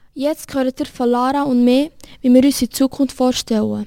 Jetzt hört ihr von Lara und mir, wie wir uns in Zukunft vorstellen.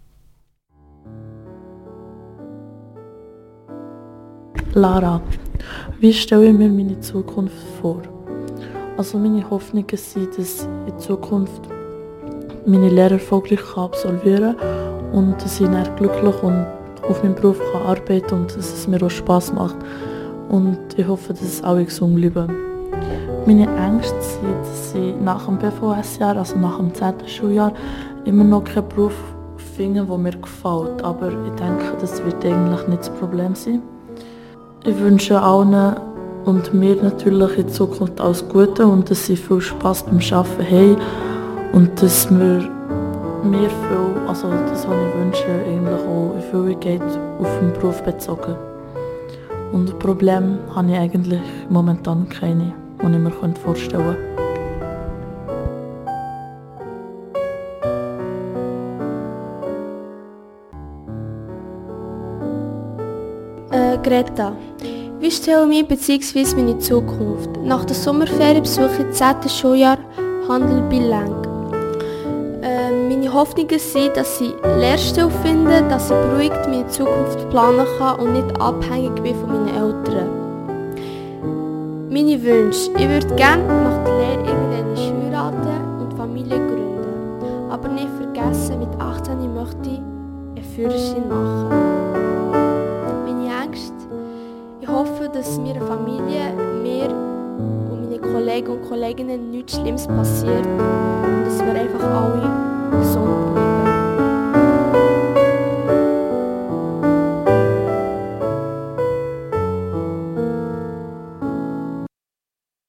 Lara, wie stelle ich mir meine Zukunft vor? Also meine Hoffnungen sind, dass ich in Zukunft meine Lehre erfolgreich absolvieren kann und dass ich dann glücklich und auf meinem Beruf arbeiten kann und dass es mir auch Spass macht. Und ich hoffe, dass es alle gesund bleiben. Meine Ängste sind, dass ich nach dem BVS-Jahr, also nach dem 10. Schuljahr, immer noch keinen Beruf finde, der mir gefällt. Aber ich denke, das wird eigentlich nicht das Problem sein. Ich wünsche allen und mir natürlich in Zukunft alles Gute und dass sie viel Spass beim Arbeiten haben und dass wir mir viel, also das, was ich wünsche, eigentlich auch in Erfüllung geht, auf den Beruf bezogen. Und Probleme habe ich eigentlich momentan keine, die ich mir vorstellen könnte. Greta, wie stelle ich mir bzw. meine Zukunft? Nach der Sommerferien besuche ich das 10. Schuljahr Handel bei Lenk. Meine Hoffnungen sind, dass ich Lehrstelle finde, dass ich beruhigt meine Zukunft planen kann und nicht abhängig bin von meinen Eltern. Meine Wünsche: Ich würde gerne nach der Lehre irgendwann heiraten und Familie gründen. Aber nicht vergessen, mit 18 möchte ich einen Führerschein machen. Meine Ängste: Ich hoffe, dass meiner Familie, mir und meinen Kollegen und Kolleginnen nichts Schlimmes passiert und dass wir einfach alle gesund bleiben.